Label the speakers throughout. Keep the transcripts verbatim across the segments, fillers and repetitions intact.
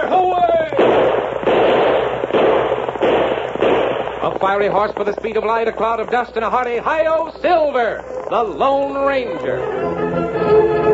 Speaker 1: away!
Speaker 2: A fiery horse with the speed of light, a cloud of dust, and a hearty hi-yo Silver, the Lone Ranger.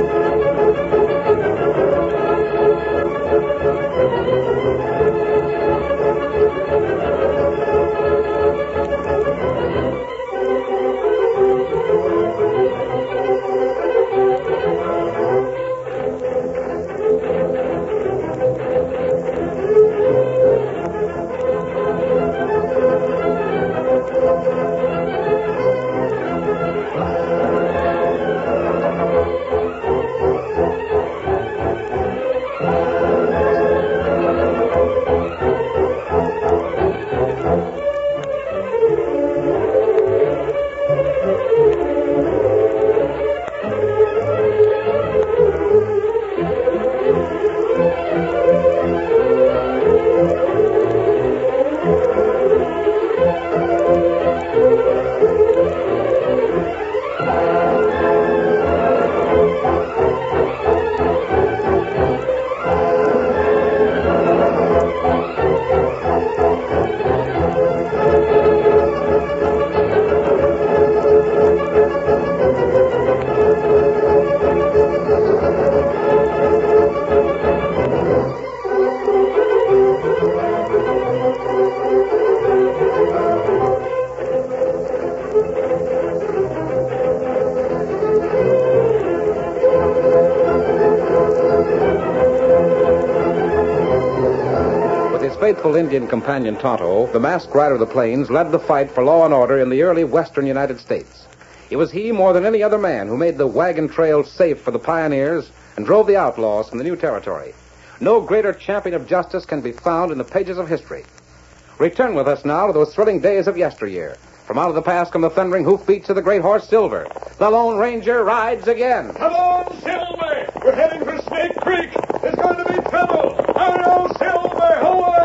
Speaker 2: Faithful Indian companion Tonto, the masked rider of the plains, led the fight for law and order in the early western United States. It was he, more than any other man, who made the wagon trail safe for the pioneers and drove the outlaws from the new territory. No greater champion of justice can be found in the pages of history. Return with us now to those thrilling days of yesteryear. From out of the past come the thundering hoofbeats of the great horse Silver. The Lone Ranger rides again.
Speaker 1: Come on, Silver! We're heading for Snake Creek. There's going to be trouble. Hi-yo, Silver! Away!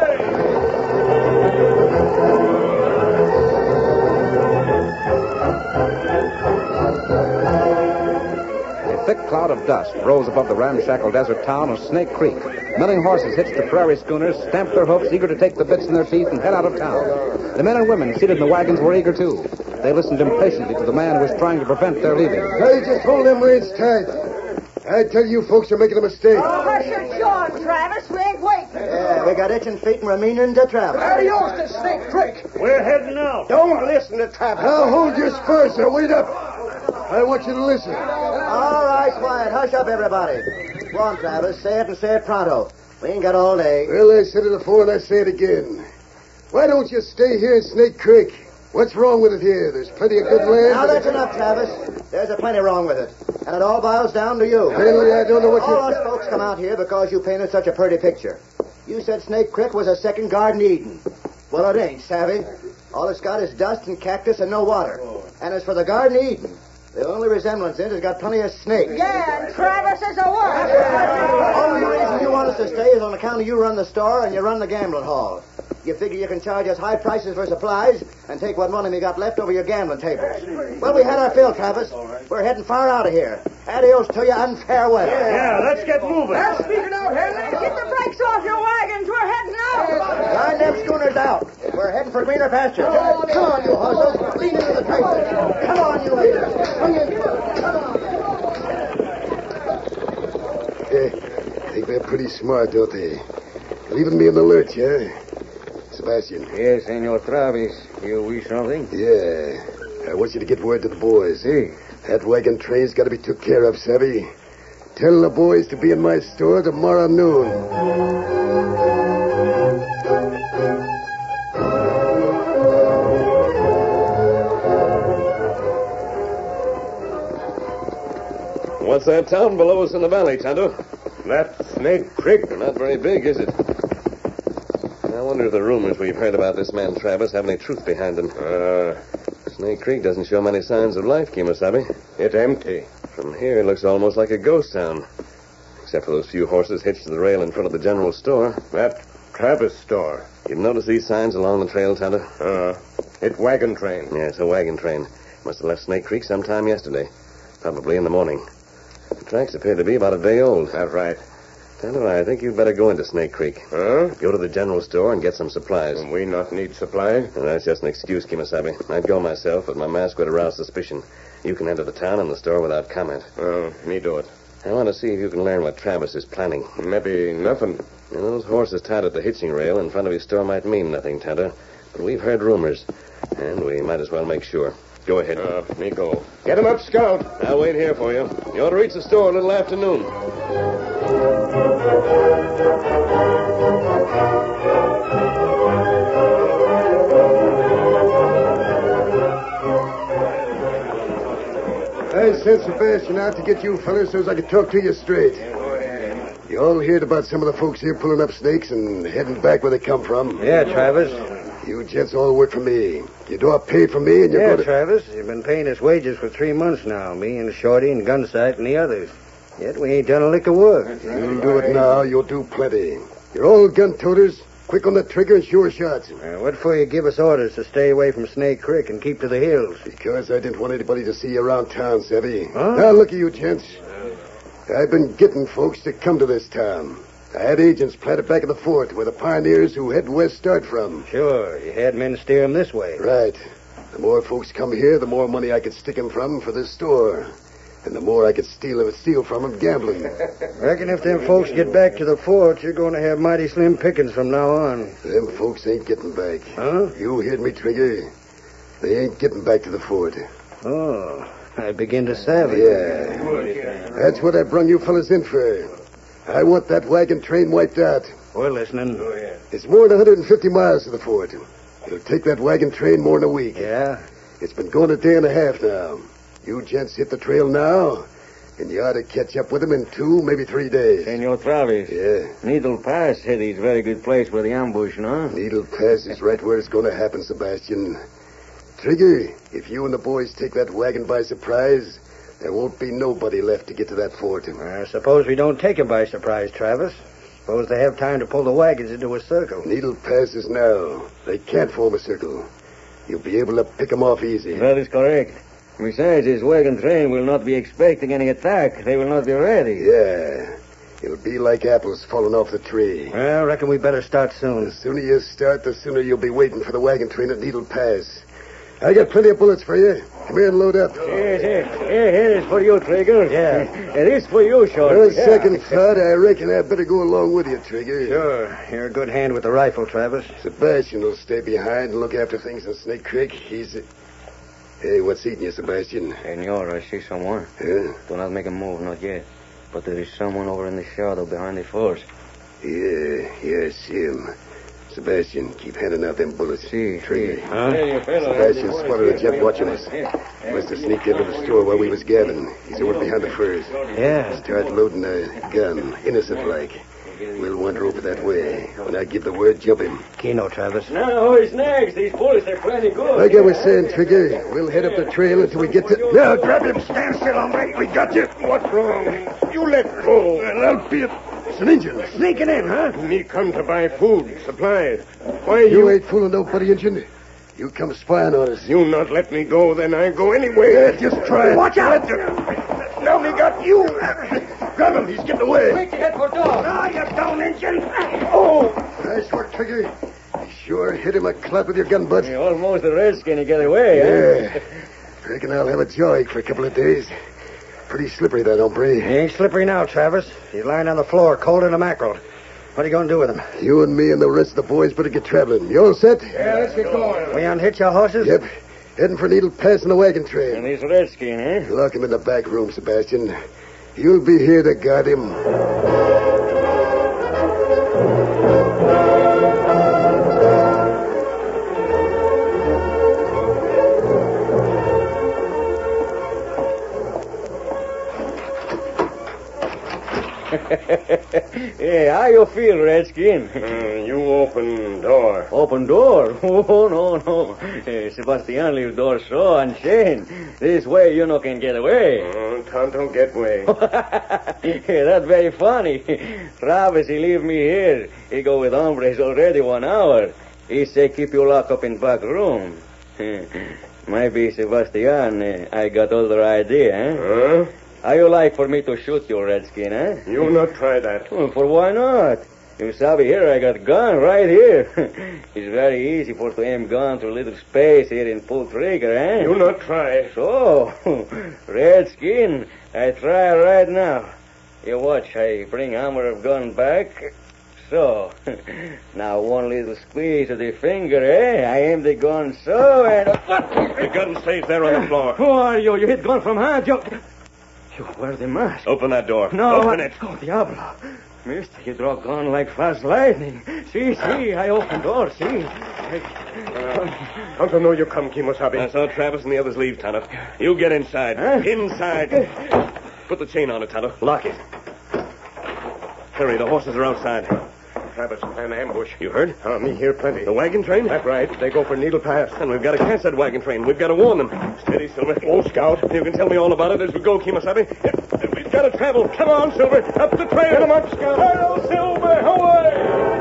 Speaker 2: A thick cloud of dust rose above the ramshackle desert town of Snake Creek. Milling horses hitched to prairie schooners stamped their hoofs, eager to take the bits in their teeth and head out of town. The men and women seated in the wagons were eager, too. They listened impatiently to the man who was trying to prevent their leaving.
Speaker 3: Hey, just hold them reins tight. I tell you folks you're making a mistake.
Speaker 4: Oh, hush your jaw, Travis. We ain't waiting.
Speaker 5: Yeah, we got itching feet and we're meaning to travel.
Speaker 1: Adios to Snake Creek. We're heading out.
Speaker 3: Don't listen to Travis. Now hold your spurs, sir. Wait up. I want you to listen.
Speaker 5: All right, quiet. Hush up, everybody. Go on, Travis. Say it and say it pronto. We ain't got all day.
Speaker 3: Well, I said it before and I say it again. Why don't you stay here in Snake Creek? What's wrong with it here? There's plenty of good land.
Speaker 5: Now, that's enough, Travis. There's a plenty wrong with it. And it all boils down to you.
Speaker 3: Really, I don't know what you...
Speaker 5: All us folks come out here because you painted such a pretty picture. You said Snake Creek was a second Garden Eden. Well, it ain't, savvy. All it's got is dust and cactus and no water. And as for the Garden Eden, the only resemblance in it has got plenty of snakes.
Speaker 4: Yeah, and Travis is a what?
Speaker 5: The only reason you want us to stay is on account of you run the store and you run the gambling hall. You figure you can charge us high prices for supplies and take what money we got left over your gambling tables. Well, we had our fill, Travis. We're heading far out of here. Adios to you and farewell.
Speaker 1: Yeah, let's get moving.
Speaker 4: Now, speaking out, Henry, get the brakes off your wagons. We're heading out.
Speaker 5: Line them schooners out. We're heading for greener pastures. Come on, you horses. Lean into the traces. Come on, you leaders. Swing in. Come on.
Speaker 3: Yeah, I think they're pretty smart, don't they? Leaving me in the lurch, huh? Sebastian.
Speaker 6: Yes, Senor Travis. You wish something?
Speaker 3: Yeah. I want you to get word to the boys.
Speaker 6: Si.
Speaker 3: That wagon train's got to be took care of, savvy? Tell the boys to be in my store tomorrow noon.
Speaker 7: What's that town below us in the valley, Tonto?
Speaker 1: That Snake Creek.
Speaker 7: Not very big, is it? I wonder if the rumors we've heard about this man Travis have any truth behind them.
Speaker 1: Uh,
Speaker 7: Snake Creek doesn't show many signs of life, Kemosabe.
Speaker 1: it's empty.
Speaker 7: From here, it looks almost like a ghost town. Except for those few horses hitched to the rail in front of the general store.
Speaker 1: That Travis store.
Speaker 7: You've noticed these signs along the trail, Tonto?
Speaker 1: Uh, it's wagon train.
Speaker 7: Yeah, it's a wagon train. Must have left Snake Creek sometime yesterday. Probably in the morning. The tracks appear to be about a day old.
Speaker 1: That's right.
Speaker 7: Tonto, I think you'd better go into Snake Creek.
Speaker 1: Huh?
Speaker 7: Go to the general store and get some supplies.
Speaker 1: We not need supply.
Speaker 7: And that's just an excuse, Kimasabi. I'd go myself, but my mask would arouse suspicion. You can enter the town and the store without comment.
Speaker 1: Oh, me do it.
Speaker 7: I want to see if you can learn what Travis is planning.
Speaker 1: Maybe nothing.
Speaker 7: And those horses tied at the hitching rail in front of his store might mean nothing, Tonto. But we've heard rumors, and we might as well make sure. Go ahead.
Speaker 1: Uh, me go. Get him up, Scout.
Speaker 7: I'll wait here for you. You ought to reach the store a little after noon.
Speaker 3: I sent Sebastian out to get you fellas so as I could talk to you straight. You all heard about some of the folks here pulling up snakes and heading back where they come from?
Speaker 8: Yeah, Travis.
Speaker 3: You gents all work for me. You do have paid for me and you're
Speaker 8: Yeah,
Speaker 3: going to...
Speaker 8: Travis. You've been paying us wages for three months now, me and Shorty and Gunsight and the others. Yet we ain't done a lick of work.
Speaker 3: You'll do it now. You'll do plenty. You're all gun-toters, quick on the trigger and sure shots.
Speaker 8: Uh, what for you give us orders to stay away from Snake Creek and keep to the hills?
Speaker 3: Because I didn't want anybody to see you around town, Savvy.
Speaker 8: Huh?
Speaker 3: Now, look at you, gents. I've been getting folks to come to this town. I had agents planted back at the fort where the pioneers who head west start from.
Speaker 8: Sure, you had men steer 'em this way.
Speaker 3: Right. The more folks come here, the more money I could stick 'em from for this store. And the more I could steal steal from 'em gambling.
Speaker 8: Reckon if them folks get back to the fort, you're going to have mighty slim pickings from now on.
Speaker 3: Them folks ain't getting back.
Speaker 8: Huh?
Speaker 3: You heard me, Trigger. They ain't getting back to the fort.
Speaker 8: Oh, I begin to savvy.
Speaker 3: Yeah. That's what I brung you fellas in for. I want that wagon train wiped out.
Speaker 8: We're listening.
Speaker 3: It's more than one hundred fifty miles to the fort. It'll take that wagon train more than a week.
Speaker 8: Yeah?
Speaker 3: It's been going a day and a half now. You gents hit the trail now, and you ought to catch up with them in two, maybe three days.
Speaker 6: Senor Travis.
Speaker 3: Yeah.
Speaker 6: Needle Pass said he's very good place for the ambush, no?
Speaker 3: Needle Pass is right where it's going to happen, Sebastian. Trigger, if you and the boys take that wagon by surprise, there won't be nobody left to get to that fort.
Speaker 8: I suppose we don't take 'em by surprise, Travis. Suppose they have time to pull the wagons into a circle.
Speaker 3: Needle passes now. They can't form a circle. You'll be able to pick 'em off easy.
Speaker 6: That is correct. Besides, his wagon train will not be expecting any attack. They will not be ready.
Speaker 3: Yeah. It'll be like apples falling off the tree.
Speaker 8: Well, I reckon we better start
Speaker 3: The
Speaker 8: soon.
Speaker 3: sooner you start, the sooner you'll be waiting for the wagon train at Needle Pass. I got plenty of bullets for you. Come here and load up.
Speaker 6: Yes, yes. Here, here is for you, Trigger.
Speaker 8: Yeah.
Speaker 6: It is for you, Shorty.
Speaker 3: On second thought, I reckon I'd better go along with you, Trigger.
Speaker 8: Sure. You're a good hand with the rifle, Travis.
Speaker 3: Sebastian will stay behind and look after things in Snake Creek. He's... A... Hey, what's eating you, Sebastian?
Speaker 6: Senor, I see someone.
Speaker 3: Huh?
Speaker 6: Do not make a move, not yet. But there is someone over in the shadow behind the force.
Speaker 3: Yeah, yeah, I see him. Sebastian, keep handing out them bullets.
Speaker 6: See,
Speaker 3: Trigger.
Speaker 6: see.
Speaker 8: Huh?
Speaker 3: Sebastian spotted a jet watching us. Must have sneaked into the store while we was gathering. He's over behind the furs.
Speaker 8: Yeah.
Speaker 3: Start loading a gun, innocent-like. We'll wander over that way. When I give the word, jump him.
Speaker 8: Keno, Travis.
Speaker 6: Now, who is next? These bullets are plenty good.
Speaker 3: Like I was saying, Trigger, we'll head up the trail until we get to... Now, grab him. Stand still, hombre. We got you.
Speaker 1: What's wrong? You let go.
Speaker 3: Well, I'll be it. It's an Injun.
Speaker 8: Sneaking in, huh?
Speaker 1: Me come to buy food, supplies. Why
Speaker 3: You
Speaker 1: you...
Speaker 3: ain't fooling nobody, Injun. You come spying on us.
Speaker 1: You not let me go, then I go anyway.
Speaker 3: Yeah, just try it.
Speaker 1: Watch out! Now me got you.
Speaker 3: Grab him. He's getting away.
Speaker 6: Quick, head for door.
Speaker 1: Ah, you down, Injun. Oh!
Speaker 3: Nice work, Trigger. You sure hit him a clap with your gun butt.
Speaker 6: You're almost a redskin to get away, huh?
Speaker 3: Yeah. Reckon I'll have a jaw ache for a couple of days. Pretty slippery, that hombre.
Speaker 8: He ain't slippery now, Travis. He's lying on the floor, cold in a mackerel. What are you going to do with him?
Speaker 3: You and me and the rest of the boys better get traveling. You all set?
Speaker 1: Yeah, let's get going.
Speaker 8: We unhitch our horses?
Speaker 3: Yep. Heading for Needle Pass in the wagon
Speaker 6: And
Speaker 3: train.
Speaker 6: this redskin, eh?
Speaker 3: Lock him in the back room, Sebastian. You'll be here to guard him.
Speaker 6: Yeah, how you feel, redskin?
Speaker 1: Uh, you open door.
Speaker 6: Open door? Oh, no, no. Uh, Sebastian leave door so unchained. This way you no can get away.
Speaker 1: Oh, Tonto, get away.
Speaker 6: That's very funny. Travis, he leave me here. He go with hombres already one hour. He say keep you locked up in back room. Maybe Sebastian, uh, I got other idea, eh?
Speaker 1: Huh?
Speaker 6: How you like for me to shoot you, Redskin, eh?
Speaker 1: You not try that.
Speaker 6: Well, for why not? You sabi here, I got gun right here. It's very easy for to aim gun to little space here and pull trigger, eh?
Speaker 1: You not try.
Speaker 6: So, Redskin, I try right now. You watch, I bring hammer of gun back. So, now one little squeeze of the finger, eh? I aim the gun so, and...
Speaker 1: The gun stays there on the floor.
Speaker 6: Who are you? You hit gun from hand. You... You wear the mask.
Speaker 1: Open that door.
Speaker 6: No.
Speaker 1: Open
Speaker 6: I...
Speaker 1: it.
Speaker 6: Oh, Diablo. Mister, you draw gun like fast lightning. See, see, I open door, see.
Speaker 1: Uh, how to know you come, Kimosabe? I saw Travis and the others leave, Tonto. You get inside.
Speaker 6: Huh?
Speaker 1: Inside. Put the chain on it, Tonto. Lock it. Hurry, the horses are outside. Travis, an ambush. You heard?
Speaker 3: Oh, me hear plenty.
Speaker 1: The wagon train?
Speaker 3: That's right. They go for Needle Pass.
Speaker 1: And we've got to catch that wagon train. We've got to warn them. Steady, Silver. Oh, Scout. You can tell me all about it as we go, Kimosabe. We've got to travel. Come on, Silver. Up the trail. Get 'em up, Scout. Hail, Silver. Away!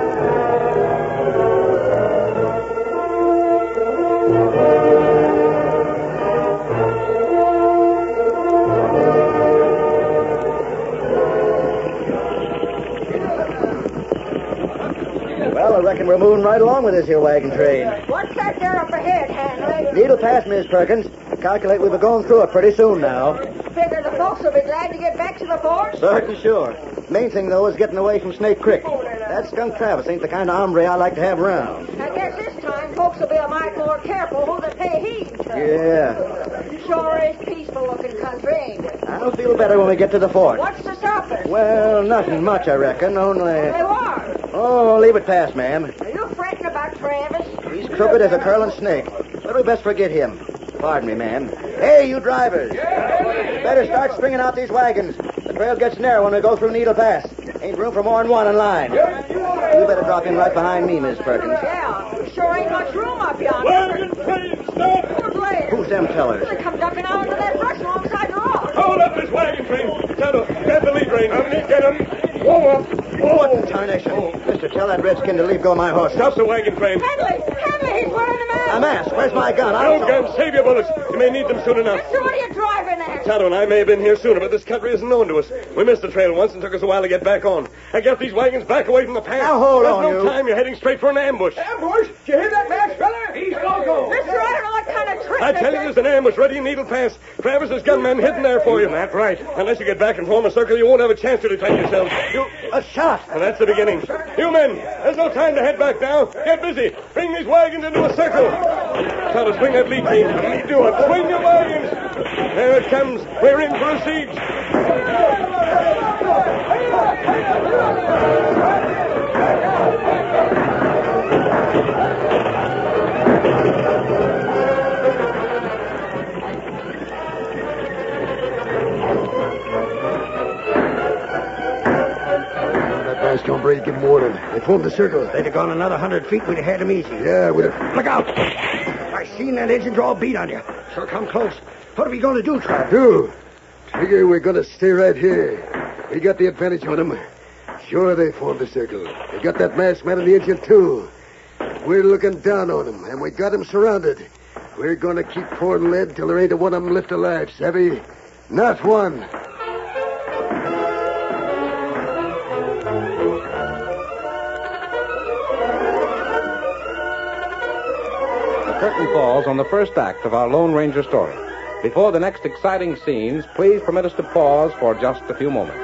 Speaker 5: Well, I reckon we're moving right along with this here wagon train.
Speaker 4: What's that there up ahead, Henry?
Speaker 5: Needle Pass, Miss Perkins. Calculate we'll be going through it pretty soon now.
Speaker 4: Figure the folks will be glad to get back to the fort?
Speaker 5: Certain sure. Main thing, though, is getting away from Snake Creek. That skunk Travis ain't the kind of hombre I like to have around.
Speaker 4: I guess this time folks will be a mite more careful who they pay heed to.
Speaker 5: Yeah.
Speaker 4: Sure is peaceful-looking country, ain't it?
Speaker 5: I'll feel better when we get to the fort.
Speaker 4: What's to stop us?
Speaker 5: Well, nothing much, I reckon, only...
Speaker 4: They are.
Speaker 5: Oh, leave it pass, ma'am.
Speaker 4: Are you fretting about Travis?
Speaker 5: He's crooked as a curling snake. But we best forget him. Pardon me, ma'am. Hey, you drivers. Better start stringing out these wagons. The trail gets narrow when we go through Needle Pass. Ain't room for more than one in line. You better drop in right behind me, Miss Perkins.
Speaker 4: Yeah, sure ain't much room up yonder.
Speaker 1: Wagon train, stop!
Speaker 4: Good land.
Speaker 5: Who's them tellers?
Speaker 4: They come ducking out into that brush alongside the rock.
Speaker 1: Hold up this wagon train. Tonto, grab the lead rein. Omni, get him. Whoa up.
Speaker 5: What in tarnation? Mister, tell that redskin to leave go my horse.
Speaker 1: Stop the wagon train.
Speaker 4: Henley, Henley, he's wearing a mask.
Speaker 5: A mask. Where's my gun? I
Speaker 1: No
Speaker 5: don't
Speaker 1: gun. Save your bullets. You may need them soon enough.
Speaker 4: Mister, what are you driving at?
Speaker 1: Tonto and I may have been here sooner, but this country isn't known to us. We missed the trail once and took us a while to get back on. I got these wagons back away from the pass.
Speaker 5: Now, hold
Speaker 1: There's
Speaker 5: on,
Speaker 1: no
Speaker 5: you.
Speaker 1: time. You're heading straight for an ambush.
Speaker 9: Ambush? Did you hear that, Max, fella? He's loco.
Speaker 4: Mister, I don't know what kind of trick
Speaker 1: I
Speaker 4: this
Speaker 1: tell you,
Speaker 4: is.
Speaker 1: there's an ambush ready in Needle Pass. Travis's gunmen hidden there for you. That's right. Unless you get back and form a circle, you won't have a chance to defend yourselves. You...
Speaker 5: A shot.
Speaker 1: And that's the beginning. You men, there's no time to head back now. Get busy. Bring these wagons into a circle. Tonto, swing that lead team. Let me do it. Swing your wagons. There it comes. We're in for a siege.
Speaker 3: Fast hombre, give him order. They formed the circle.
Speaker 8: They'd have gone another hundred feet, we'd have had him easy.
Speaker 3: Yeah, with a...
Speaker 8: Look out! I seen that engine draw a bead on you. So come close. What are we going to do, Travis?
Speaker 3: Do. Trigger, we're going to stay right here. We got the advantage on them. Sure, they formed the circle. They got that masked man in the engine, too. We're looking down on them, and we got them surrounded. We're going to keep pouring lead till there ain't a one of them left alive, savvy? Not one.
Speaker 2: The curtain falls on the first act of our Lone Ranger story. Before the next exciting scenes, please permit us to pause for just a few moments.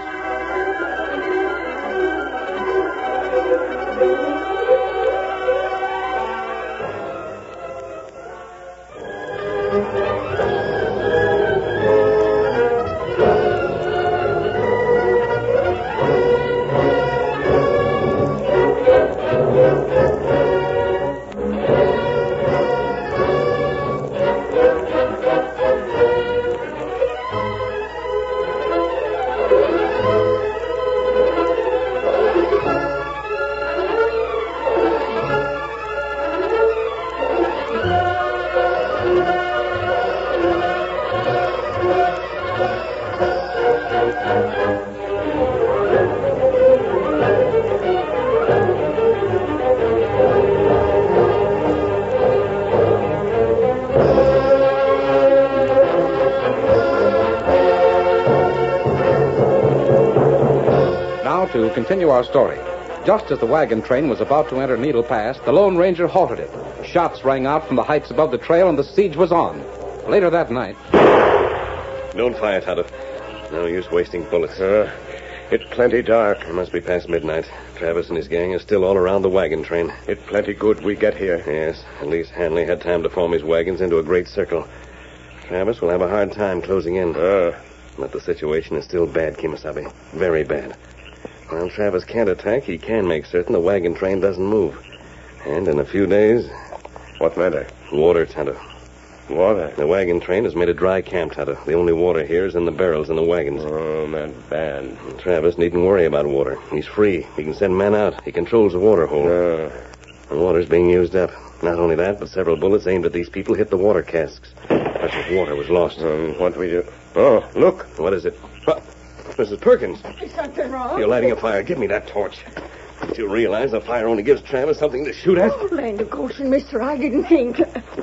Speaker 2: to continue our story. Just as the wagon train was about to enter Needle Pass, the Lone Ranger halted it. Shots rang out from the heights above the trail, and the siege was on. Later that night...
Speaker 7: Don't fire, Tonto. No use wasting bullets.
Speaker 1: Uh, it's plenty dark.
Speaker 7: It must be past midnight. Travis and his gang are still all around the wagon train.
Speaker 1: It's plenty good we get here.
Speaker 7: Yes, at least Hanley had time to form his wagons into a great circle. Travis will have a hard time closing in.
Speaker 1: Uh,
Speaker 7: but the situation is still bad, Kimasabi. Very bad. While Travis can't attack, he can make certain the wagon train doesn't move. And in a few days...
Speaker 1: What matter?
Speaker 7: Water, Tonto.
Speaker 1: Water?
Speaker 7: The wagon train has made a dry camp, Tonto. The only water here is in the barrels in the wagons.
Speaker 1: Oh, that's bad.
Speaker 7: And Travis needn't worry about water. He's free. He can send men out. He controls the water hole.
Speaker 1: Uh,
Speaker 7: The water's being used up. Not only that, but several bullets aimed at these people hit the water casks. Much of water was lost.
Speaker 1: um, what do we do? Oh, look.
Speaker 7: What is it? What? Missus Perkins.
Speaker 4: Is something wrong?
Speaker 7: You're lighting a fire. Give me that torch. Don't you realize the fire only gives Travis something to shoot at?
Speaker 4: Oh, land of Goshen, mister, I didn't think.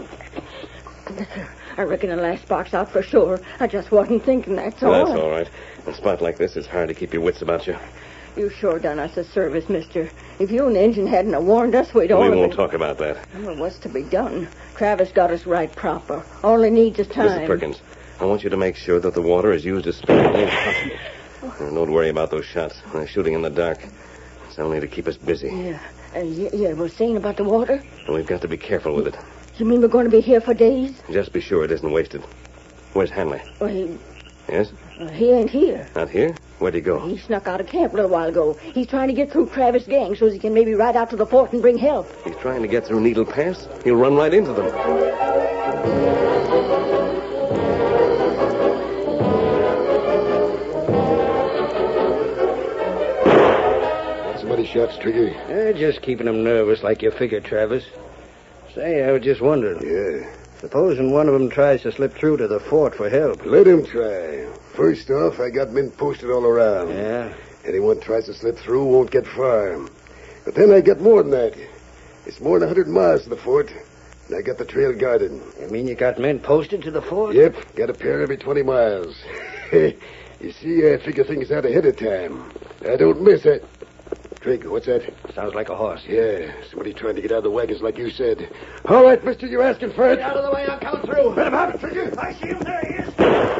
Speaker 4: I reckon the last spark's out for sure. I just wasn't thinking, that's all.
Speaker 7: That's all right. In a spot like this, it's hard to keep your wits about you.
Speaker 4: You sure done us a service, mister. If you and the engine hadn't have warned us, we'd all
Speaker 7: We
Speaker 4: have
Speaker 7: won't
Speaker 4: been...
Speaker 7: talk about that.
Speaker 4: Well, what's to be done? Travis got us right proper. All he needs is time.
Speaker 7: Missus Perkins, I want you to make sure that the water is used as sparingly as possible. And don't worry about those shots. They're shooting in the dark. It's only to keep us busy.
Speaker 4: Yeah. Uh, yeah, yeah, we're saying about the water?
Speaker 7: And we've got to be careful with it.
Speaker 4: You mean we're going to be here for days?
Speaker 7: Just be sure it isn't wasted. Where's Hanley?
Speaker 4: Well, he,
Speaker 7: Yes?
Speaker 4: uh, he ain't here.
Speaker 7: Not here? Where'd he go?
Speaker 4: He snuck out of camp a little while ago. He's trying to get through Travis' gang so he can maybe ride out to the fort and bring help.
Speaker 7: He's trying to get through Needle Pass. He'll run right into them.
Speaker 3: Not so many shots, Trigger.
Speaker 8: Eh, just keeping them nervous like you figured, Travis. Say, I was just wondering.
Speaker 3: Yeah.
Speaker 8: Supposing one of them tries to slip through to the fort for help.
Speaker 3: Let him try. First off, I got men posted all around.
Speaker 8: Yeah?
Speaker 3: Anyone tries to slip through won't get far. But then I got more than that. It's more than a hundred miles to the fort, and I got the trail guarded.
Speaker 8: You mean you got men posted to the fort?
Speaker 3: Yep, got a pair every twenty miles. You see, I figure things out ahead of time. I don't miss it. Trig, what's that?
Speaker 8: Sounds like a horse.
Speaker 3: Yeah, somebody trying to get out of the wagons like you said. All right, mister, you're asking for it.
Speaker 9: Get out of the way, I'm coming through.
Speaker 3: Let him have it, Trigger.
Speaker 9: I see him, there he is.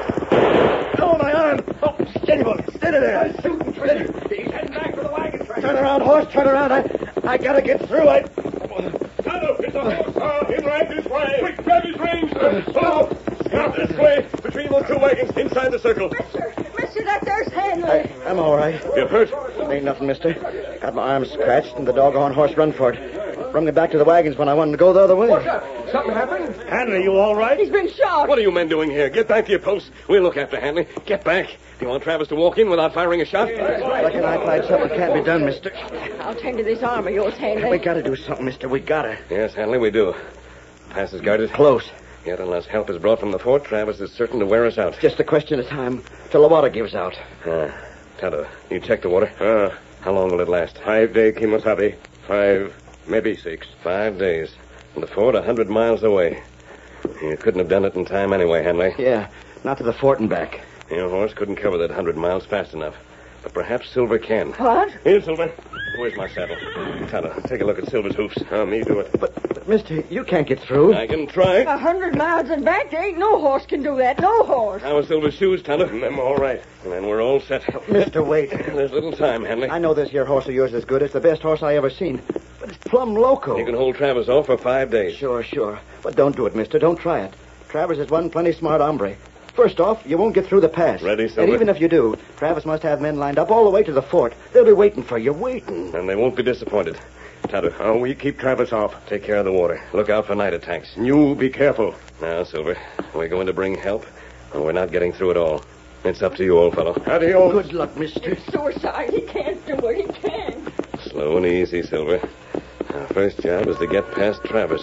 Speaker 9: Oh, my arm. Oh, steady, boy. Steady there. I'm shooting, Trigger. He's heading back for the wagon train. Turn around, horse, turn around. I, I gotta get through. I...
Speaker 1: Tonto, it's a horse. Uh, in right this way. Quick, grab his reins. Oh, out this way. Between those two wagons, inside the circle.
Speaker 4: Mister, mister, that there's Hanley.
Speaker 5: I, I'm all right.
Speaker 1: You're hurt?
Speaker 5: Ain't nothing, mister. Got my arm scratched and the doggone horse run for it. Brung me back to the wagons when I wanted to go the other way.
Speaker 1: What's up? Something happened?
Speaker 9: Hanley, you all right?
Speaker 4: He's been shot.
Speaker 1: What are you men doing here? Get back to your posts. We'll look after Hanley. Get back. Do you want Travis to walk in without firing a shot?
Speaker 5: Reckon I tried something that can't be done, mister.
Speaker 4: I'll tend to this arm of yours, Hanley.
Speaker 5: We gotta do something, mister. We gotta.
Speaker 7: Yes, Hanley, we do. Pass is guarded.
Speaker 5: Close.
Speaker 7: Yet unless help is brought from the fort, Travis is certain to wear us out.
Speaker 5: Just a question of time till the water gives out.
Speaker 7: Ah, Tonto, you check the water?
Speaker 1: Uh,
Speaker 7: How long will it last?
Speaker 1: five day Kimosabe. Five, maybe six.
Speaker 7: Five days. And the fort a hundred miles away. You couldn't have done it in time anyway, Hanley.
Speaker 5: Yeah, not to the fort and back.
Speaker 7: Your horse couldn't cover that hundred miles fast enough. But perhaps Silver can.
Speaker 4: What?
Speaker 1: Here, Silver.
Speaker 7: Where's my saddle? Tonto, take a look at Silver's hoofs.
Speaker 1: Uh, me do it.
Speaker 5: But, but, mister, you can't get through.
Speaker 7: I can try.
Speaker 4: A hundred miles and back? There ain't no horse can do that. No horse.
Speaker 7: How are Silver's shoes, Tonto?
Speaker 1: Them all right.
Speaker 7: And then we're all set.
Speaker 5: Mister, wait.
Speaker 7: There's little time, Hanley.
Speaker 5: I know this here horse of yours is good. It's the best horse I ever seen. But it's plumb loco.
Speaker 7: You can hold Travis off for five days.
Speaker 5: Sure, sure. But don't do it, mister. Don't try it. Travers is one plenty smart hombre. First off, you won't get through the pass.
Speaker 7: Ready, Silver?
Speaker 5: And even if you do, Travis must have men lined up all the way to the fort. They'll be waiting for you, waiting.
Speaker 7: And they won't be disappointed. Tonto,
Speaker 1: Oh, we keep Travis off.
Speaker 7: take care of the water. Look out for night attacks.
Speaker 1: You be careful.
Speaker 7: Now, Silver, we're going to bring help, and we're not getting through at all. It's up to you, old fellow.
Speaker 1: Adios.
Speaker 5: Good luck, mister.
Speaker 4: It's suicide. He can't do it. He can't.
Speaker 7: Slow and easy, Silver. Our first job is to get past Travis.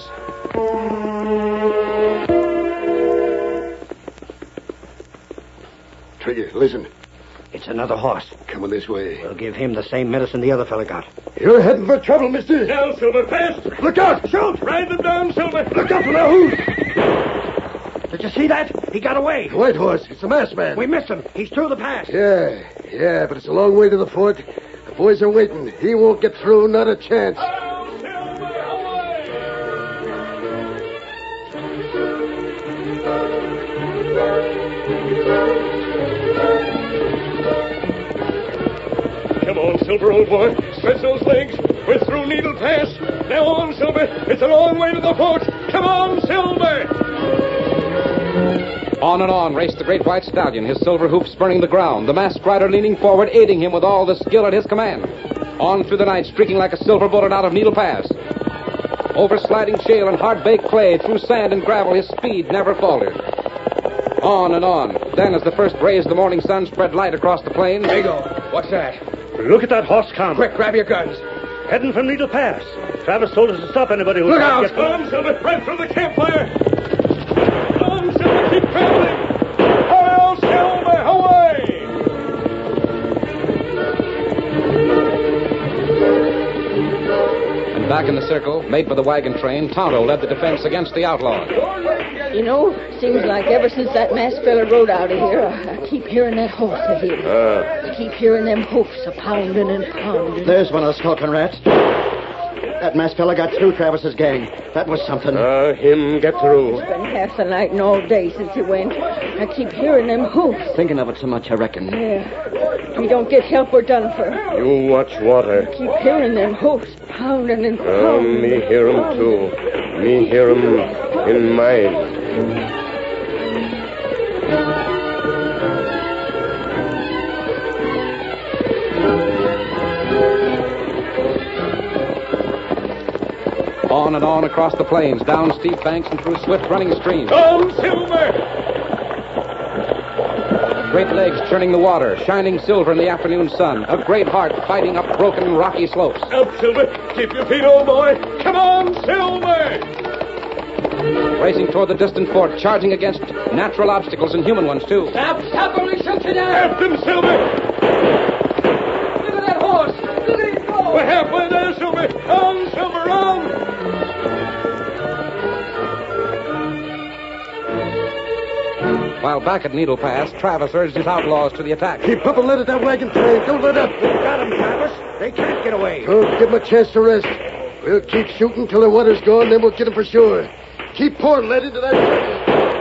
Speaker 3: Trigger, listen.
Speaker 8: It's another horse.
Speaker 3: Coming this way.
Speaker 8: We'll give him the same medicine the other fella got.
Speaker 3: You're heading for trouble, mister.
Speaker 1: Now, Silver, fast.
Speaker 3: Look out! Shoot!
Speaker 1: Ride them down, Silver.
Speaker 3: Look out for their hoofs!
Speaker 8: Did you see that? He got away.
Speaker 3: The white horse. It's the masked man.
Speaker 8: We missed him. He's through the pass.
Speaker 3: Yeah, yeah, but it's a long way to the fort. The boys are waiting. He won't get through, not a chance.
Speaker 1: Come on, Silver, old boy. Stretch those legs. We're through Needle Pass. Now on, Silver. It's a long way to the fort. Come on, Silver!
Speaker 2: On and on raced the great white stallion, his silver hoofs spurning the ground, the masked rider leaning forward, aiding him with all the skill at his command. On through the night, streaking like a silver bullet out of Needle Pass. Over sliding shale and hard-baked clay, through sand and gravel, his speed never faltered. On and on. Then, as the first rays of the morning sun spread light across the plains...
Speaker 9: There you go. What's that? Look at that horse come. Quick, grab your guns. Heading from Needle Pass. Travis told us to stop anybody who...
Speaker 1: Look out! Come on, Silver. Right through the campfire. Come on, Silver. Keep traveling. Hail, Silver. Away!
Speaker 2: And back in the circle, made for the wagon train, Tonto led the defense against the outlaws.
Speaker 4: You know, seems like ever since that masked fella rode out of here, I, I keep hearing that horse of his.
Speaker 7: Uh,
Speaker 4: I keep hearing them hoofs a pounding and pounding.
Speaker 5: There's one of the skulking rats. That masked fella got through Travis's gang. That was something.
Speaker 7: uh, him get through.
Speaker 4: It's been half the night and all day since he went. I keep hearing them hoofs.
Speaker 5: Thinking of it so much, I reckon.
Speaker 4: Yeah. If we don't get help, we're done for.
Speaker 7: You watch water.
Speaker 4: Keep hearing them hoofs pounding and
Speaker 7: Uh,
Speaker 4: pounding.
Speaker 7: me hear 'em too. Me hear 'em in mine.
Speaker 2: On and on across the plains, down steep banks and through swift running streams.
Speaker 1: On, Silver!
Speaker 2: Great legs churning the water, shining silver in the afternoon sun. A great heart fighting up broken rocky slopes.
Speaker 1: Up, Silver. Keep your feet, old boy. Come on, Silver!
Speaker 2: Racing toward the distant fort, charging against natural obstacles and human ones, too.
Speaker 9: Stop, stop, or we shoot you down.
Speaker 1: After him, Silver!
Speaker 9: Look at that horse. Look at him go.
Speaker 1: We're halfway there, Silver. On, Silver, on!
Speaker 2: While back at Needle Pass, Travis urged his outlaws to the attack.
Speaker 3: Keep up and let it that wagon train. Don't let up.
Speaker 9: Got him, Travis. They can't get away.
Speaker 3: Don't give them a chance to rest. We'll keep shooting till the water's gone, then we'll get them for sure. Keep pouring lead into that circle.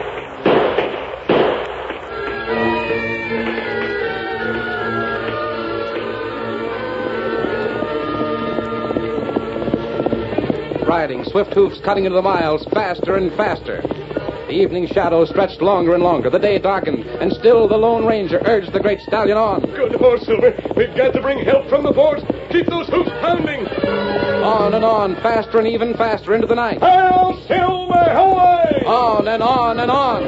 Speaker 2: Riding, swift hoofs cutting into the miles, faster and faster. The evening shadows stretched longer and longer. The day darkened, and still the Lone Ranger urged the great stallion on.
Speaker 1: Good horse, Silver. We've got to bring help from the fort. Keep those hoofs pounding.
Speaker 2: On and on, faster and even faster into the night.
Speaker 1: Hail, Silver, away!
Speaker 2: On and on and on.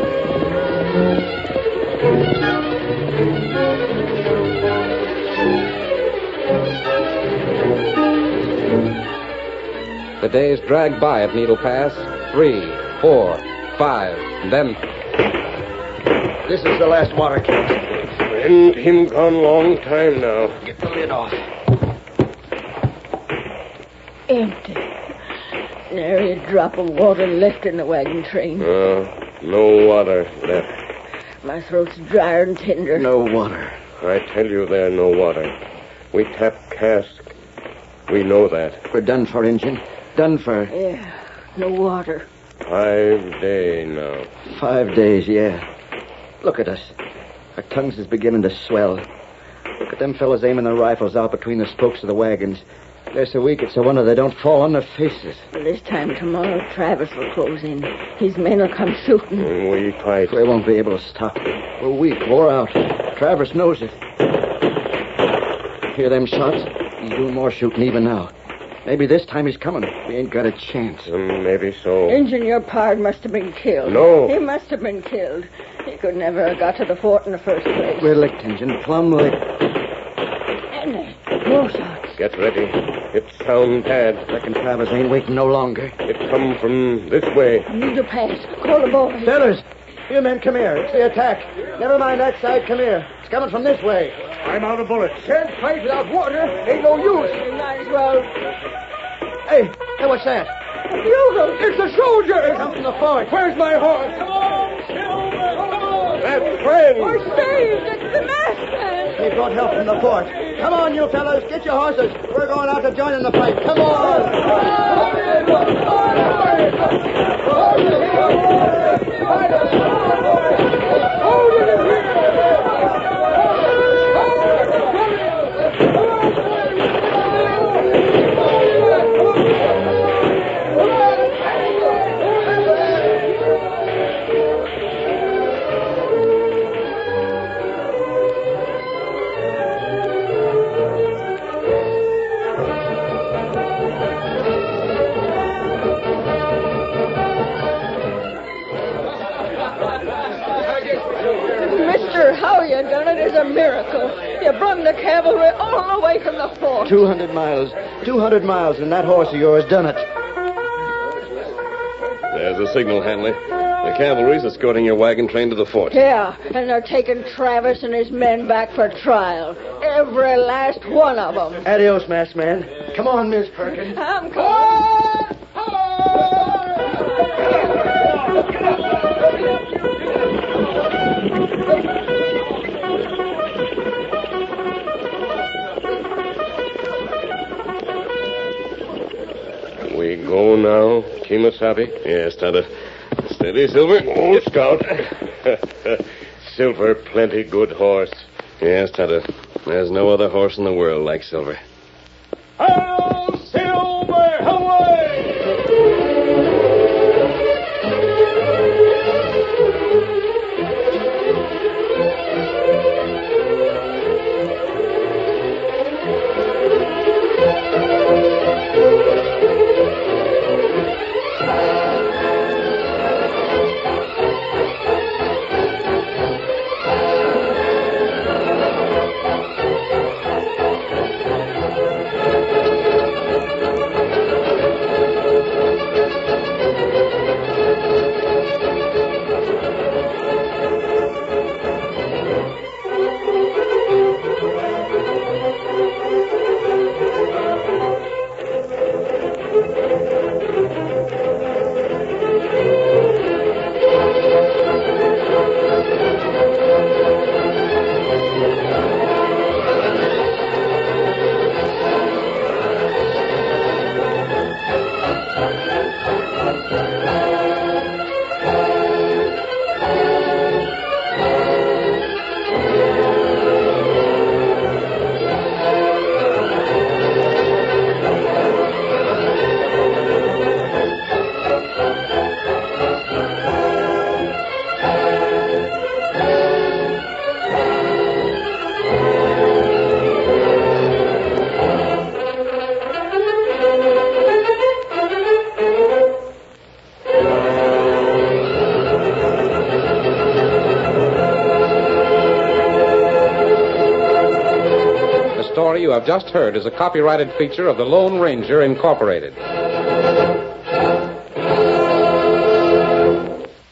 Speaker 2: The days dragged by at Needle Pass. Three, four, five, and then...
Speaker 9: This is the last water cask.
Speaker 7: And him gone long time now.
Speaker 9: Get the lid off.
Speaker 4: Empty. Nary a drop of water left in the wagon train.
Speaker 7: Uh, no water left.
Speaker 4: My throat's drier than tinder.
Speaker 5: No water.
Speaker 7: I tell you there's no water. We tap cask. We know that.
Speaker 5: We're done for, Injun. Done for.
Speaker 4: Yeah, no water.
Speaker 7: Five day now.
Speaker 5: Five days, yeah. Look at us. Our tongues is beginning to swell. Look at them fellas aiming their rifles out between the spokes of the wagons. They're so weak it's a wonder they don't fall on their faces.
Speaker 4: By this time tomorrow, Travis will close in. His men will come shooting.
Speaker 7: And we fight.
Speaker 5: We won't be able to stop. We're weak, wore out. Travis knows it. Hear them shots? He's doing more shooting even now. Maybe this time he's coming. We ain't got a chance.
Speaker 7: Um, maybe so.
Speaker 4: Injun, your pard must have been killed.
Speaker 7: No.
Speaker 4: He must have been killed. He could never have got to the fort in the first place.
Speaker 5: We're licked, Injun. Plumb licked.
Speaker 4: And more shots.
Speaker 7: Get ready. It sound bad.
Speaker 5: Reckon Travis ain't waiting no longer.
Speaker 7: It come from this way.
Speaker 4: Needle Pass. Call the boys.
Speaker 5: Fellas, you men, come here. It's the attack. Never mind that side. Come here. It's coming from this way.
Speaker 9: I'm out of bullets.
Speaker 5: Can't fight without water. Ain't no use.
Speaker 4: We might as well.
Speaker 5: Hey, hey, what's that?
Speaker 4: Bugle.
Speaker 5: It's a soldier. It comes from the fort. Where's my horse?
Speaker 1: Come on, Silver, come on! That's friend!
Speaker 4: We're saved. The masked man.
Speaker 5: They brought help from the fort. Come on, you fellas. Get your horses. We're going out to join in the fight. Come
Speaker 4: Mister, how you done it is a miracle. You brung the cavalry all the way from the fort.
Speaker 5: Two hundred miles. Two hundred miles, and that horse of yours done it.
Speaker 7: There's a signal, Hanley. The cavalry's escorting your wagon train to the fort.
Speaker 4: Yeah, and they're taking Travis and his men back for trial. Every last one of them.
Speaker 5: Adios, masked man. Come on, Miss Perkins.
Speaker 4: I'm coming.
Speaker 7: We go now, Kemosabe? Yes, Tonto. Steady, Silver. Oh, Scout. Silver, plenty good horse. Yes, Tonto. There's no other horse in the world like Silver.
Speaker 1: Hail, Silver, away!
Speaker 2: The story you have just heard is a copyrighted feature of the Lone Ranger Incorporated.